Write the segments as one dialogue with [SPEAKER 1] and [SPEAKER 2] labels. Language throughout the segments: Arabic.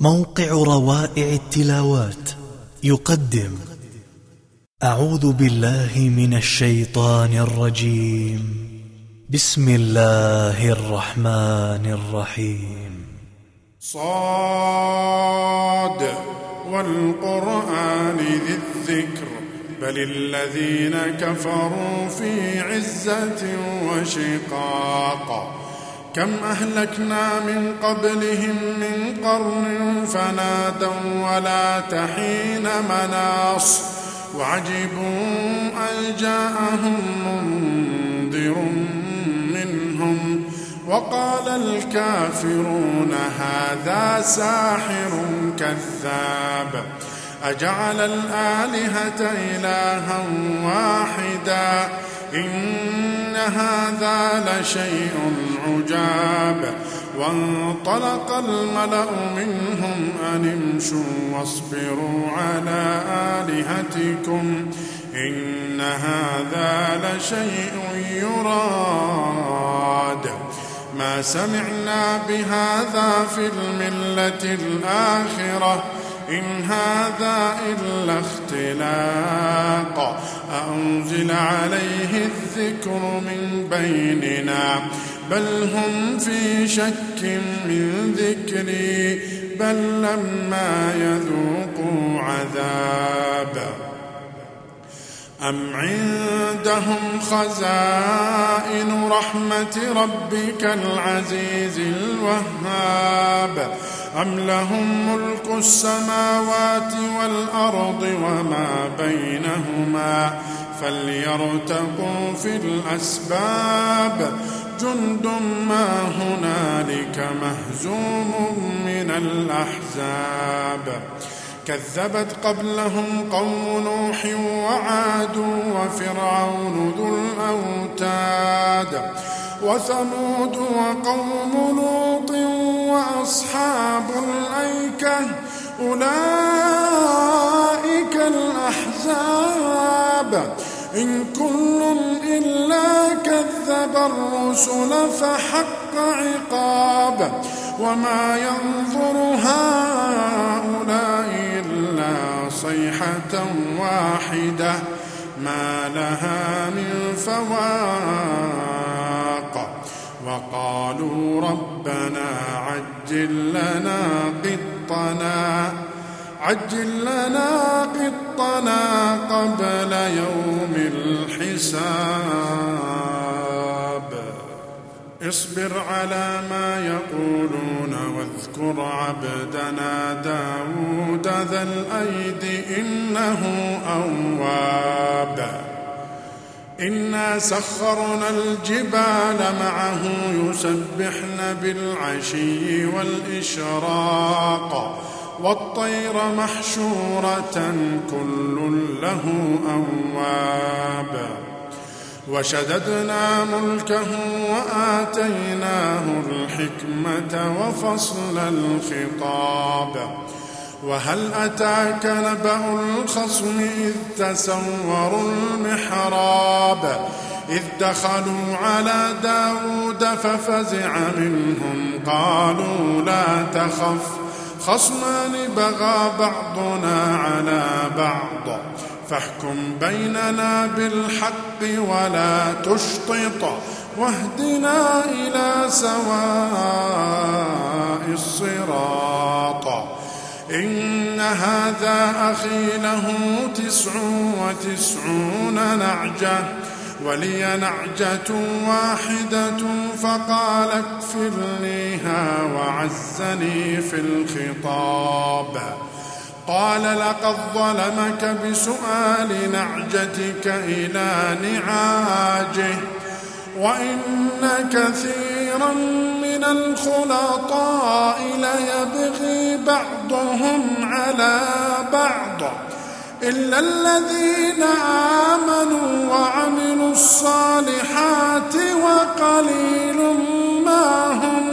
[SPEAKER 1] موقع روائع التلاوات يقدم أعوذ بالله من الشيطان الرجيم. بسم الله الرحمن الرحيم.
[SPEAKER 2] صاد والقرآن ذي الذكر بل الذين كفروا في عزة وشقاق. كم أهلكنا من قبلهم من قرن فنادوا ولا تحين مناص وعجبوا أن جاءهم منذر منهم وقال الكافرون هذا ساحر كذاب أجعل الآلهة إلها واحدا إن هذا لشيء عجاب. وانطلق الملأ منهم أن امشوا واصبروا على آلهتكم إن هذا لشيء يراد ما سمعنا بهذا في الملة الآخرة إن هذا إلا اختلاق أأنزل عليه الذكر من بيننا بل هم في شك من ذكري بل لما يذوقوا عذاب أم عندهم خزائن رحمة ربك العزيز الوهاب أم لهم ملك السماوات والأرض وما بينهما فليرتقوا في الأسباب جند ما هنالك مهزوم من الأحزاب. كذبت قبلهم قوم نوح وعاد وفرعون ذو الأوتاد وثمود وقوم لوط وأصحاب الأيكة أولئك الأحزاب إن كل إلا كذب الرسل فحق عقاب وما ينظر هؤلاء إلا صيحة واحدة ما لها من فواق. وقالوا ربنا عجل لنا قطنا قبل يوم الحساب. اصبر على ما يقولون واذكر عبدنا داود ذا الأيد إنه أواب. إنا سخرنا الجبال معه يسبحن بالعشي والإشراق والطير محشورة كل له أواب. وشددنا ملكه وآتيناه الحكمة وفصل الخطاب. وهل أتاك نبأ الخصم إذ تسوروا المحراب إذ دخلوا على داود ففزع منهم قالوا لا تخف خصمان بغى بعضنا على بعض فاحكم بيننا بالحق ولا تشطط واهدنا إلى سواء الصراط. إن هذا أخي له 99 نعجة ولي نعجة واحدة فقال اكفلنيها وعزني في الخطاب. قال لقد ظلمك بسؤال نعجتك إلى نعاجه وإن كثيرا من الخلطاء ليبغي بعضهم على بعض إلا الذين آمنوا وعملوا الصالحات وقليل ما هم.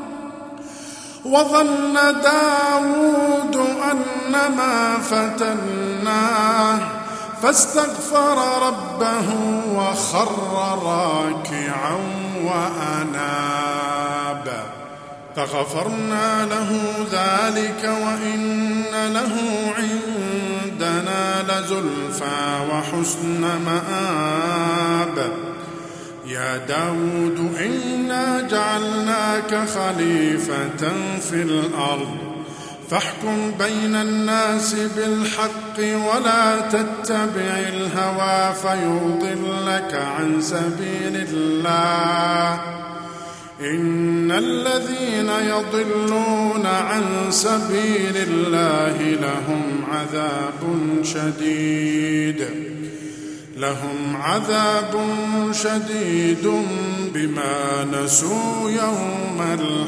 [SPEAKER 2] وظن داود أنما فتناه فاستغفر ربه وخر راكعا وأناب. فغفرنا له ذلك وإن له عندنا لزلفى وحسن مآب. يا داود إنا جعلناك خليفة في الأرض فاحكم بين الناس بالحق ولا تتبع الهوى فيضلك عن سبيل الله. إن الذين يضلون عن سبيل الله لهم عذاب شديد بما نسوا يوم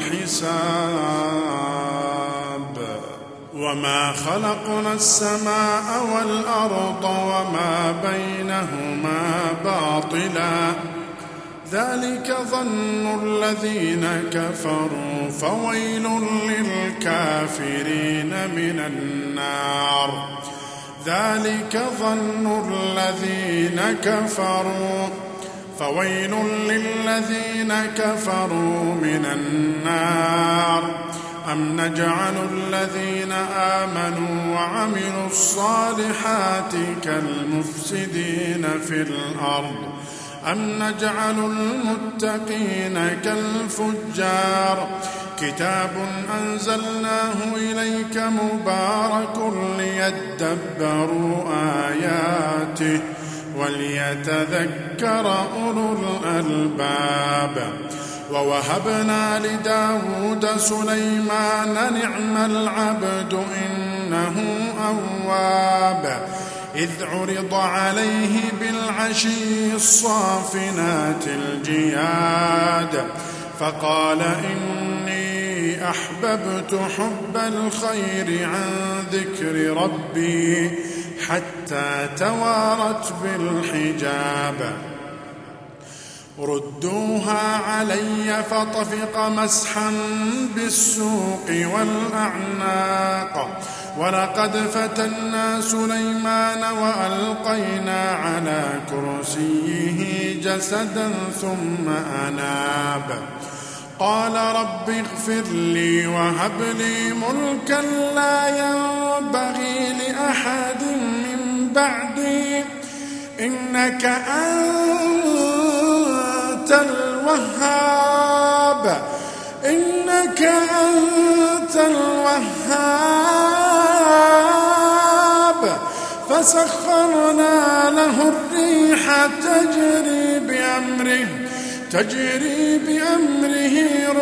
[SPEAKER 2] الحساب. وما خلقنا السماء والأرض وما بينهما باطلا ذلك ظن الذين كفروا فويل للكافرين من النار. ذلك ظن الذين كفروا فويل للذين كفروا من النار. أم نجعل الذين آمنوا وعملوا الصالحات كالمفسدين في الأرض أم نجعل المتقين كالفجار. كتاب أنزلناه إليك مبارك ليدبروا آياته وليتذكر أولو الألباب. ووهبنا لداود سليمان نعم العبد إنه أواب. إذ عرض عليه بالعشي الصافنات الجياد فقال إني أحببت حب الخير عن ذكر ربي حتى توارت بالحجاب. ردوها علي فطفق مسحا بالسوق والأعناق. ولقد فتنا سليمان وألقينا على كرسيه جسدا ثم أناب. قال رب اغفر لي وهب لي ملكا لا ينبغي لأحد من بعدي إنك أنت الوهاب. إنك أنت الوهاب. فسخرنا له الريح تجري بأمره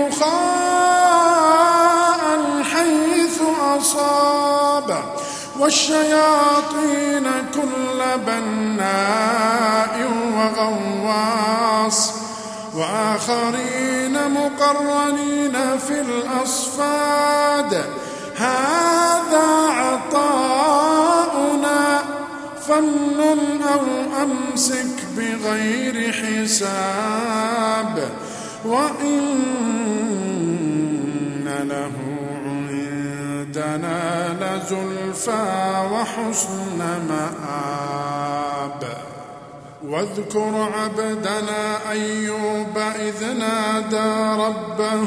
[SPEAKER 2] رخاء حيث أصاب والشياطين كل بناء وغواص وآخرين مقرنين في الأصفاد. هذا عطاؤنا فامنن أو أمسك بغير حساب. وإن له عندنا لزلفى وحسن مآب. واذكر عبدنا أيوب إذ نادى ربه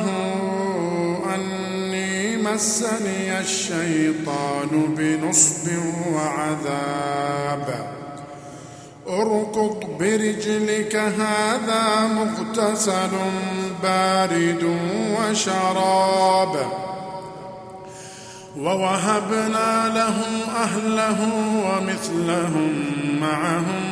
[SPEAKER 2] أني مسني الشيطان بنصب وعذاب. اركض برجلك هذا مغتسل بارد وشراب. ووهبنا له أهله ومثلهم معهم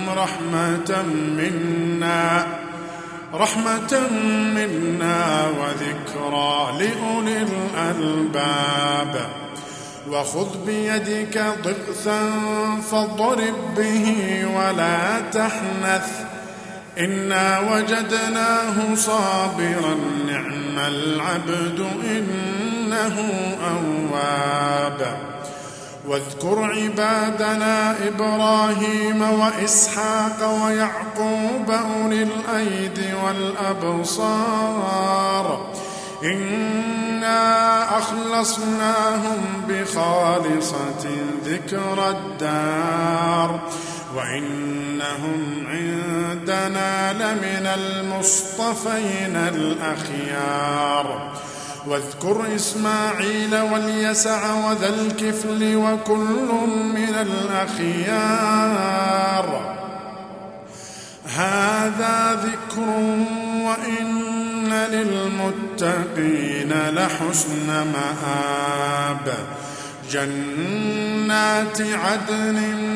[SPEAKER 2] رحمة منا وذكرى لأولي الألباب. وخذ بيدك ضغثا فاضرب به ولا تحنث إنا وجدناه صابرا نعم العبد إنه أواب. واذكر عبادنا إبراهيم وإسحاق ويعقوب أولي الأيدي والأبصار إنا أخلصناهم بخالصة ذكر الدار وإنهم عندنا لمن المصطفين الأخيار. واذكر إسماعيل واليسع وذا الكفل وكل من الأخيار هذا ذكر وإن للمتقين لحسن مآب جنات عدن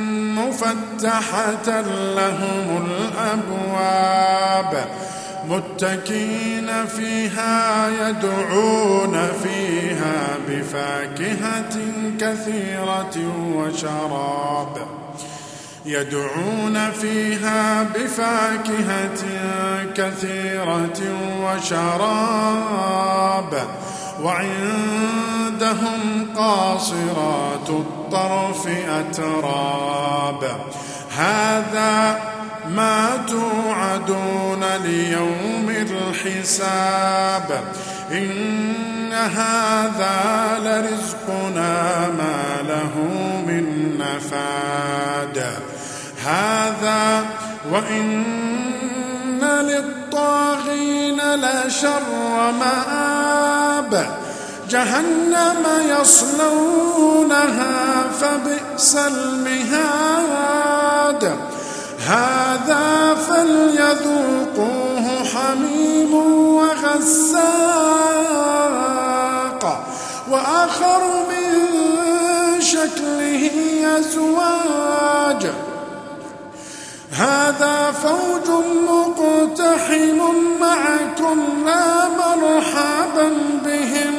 [SPEAKER 2] مفتحة لهم الأبواب متكئين فيها يدعون فيها بفاكهة كثيرة وشراب وعندهم قاصرات الطرف أتراب هذا ما توعدون ليوم الحساب إن هذا لرزقنا ما له من نفاد هذا وإن للطاغين لشر مآب جهنم يصلونها فبئس المهاد هذا فليذوقوه حميم وغساق وآخر من شكله أزواج هذا فوج مقتحم معكم لا مرحبا بهم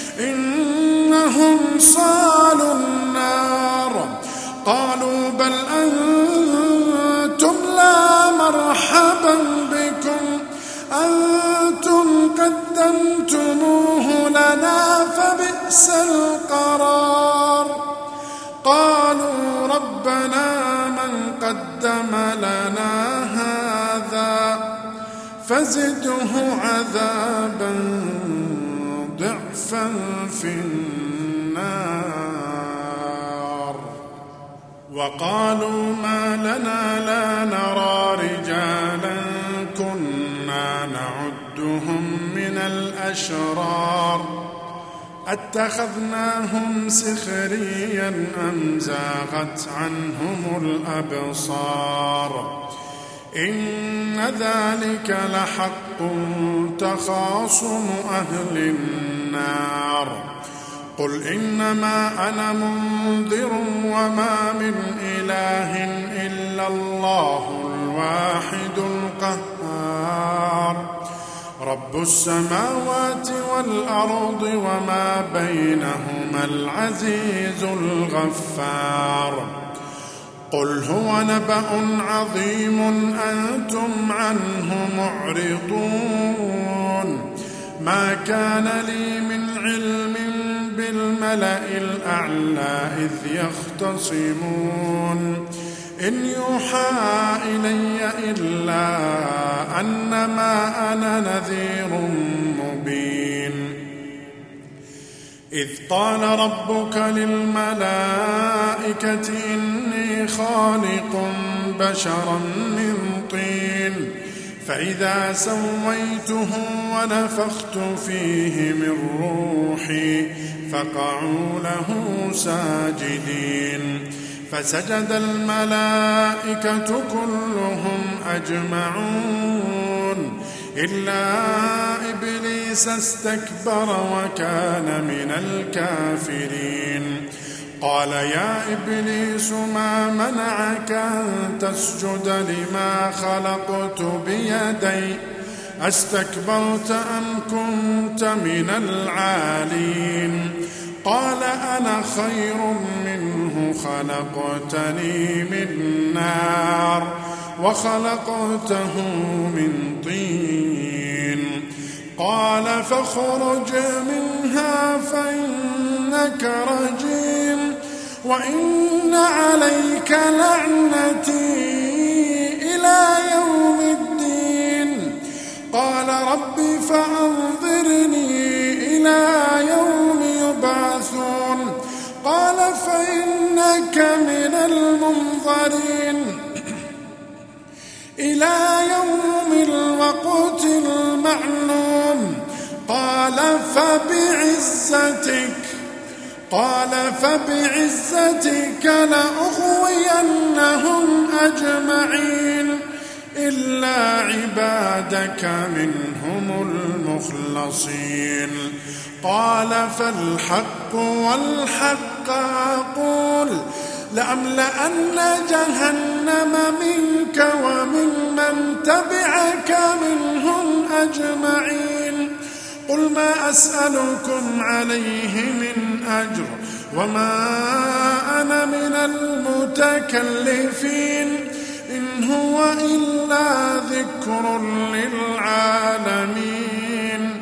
[SPEAKER 2] إنهم صالوا النار قالوا بل أنتم لا مرحبا بكم أنتم قدمتموه لنا فبئس القرار قالوا ربنا من قدم لنا هذا فزده عذابا ضعفا في النار وقالوا ما لنا لا نرى رجالا كنا نعدهم من الأشرار أتخذناهم سخريا أم زاغت عنهم الأبصار إن ذلك لحق تخاصم أهل النار قل إنما أنا منذر وما من إله إلا الله الواحد القهار رب السماوات والأرض وما بينهما العزيز الغفار قل هو نبأ عظيم أنتم عنه معرضون ما كان لي من علم بالملأ الأعلى إذ يختصمون إن يوحى إلي إلا أنما أنا نذير مبين إذ قال ربك للملائكة إني خالق بشرا من طين فإذا سويته ونفخت فيه من روحي فقعوا له ساجدين فسجد الملائكة كلهم أجمعون إلا إبليس استكبر وكان من الكافرين قال يا إبليس ما منعك أن تسجد لما خلقت بيدي أستكبرت أم كنت من العالين قال أنا خير منه خلقتني من نار وخلقته من طين قال فاخرج منها فإنك رجيم وإن عليك لعنتي إلى يوم الدين قال رب فأنظرني إلى يوم يبعثون قال فإنك من المنظرين إلى يوم الوقت المعلوم قال فبعزتك لأغوينهم أجمعين إلا عبادك منهم المخلصين. قال فالحق والحق أقول لأملأن جهنم منك وممن تبعك منهم أجمعين. قل ما أسألكم عليه من أجر وما أنا من المتكلفين إن هو إلا ذكر للعالمين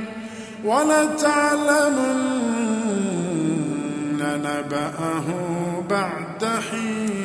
[SPEAKER 2] ولتعلمن نبأه بعد حين.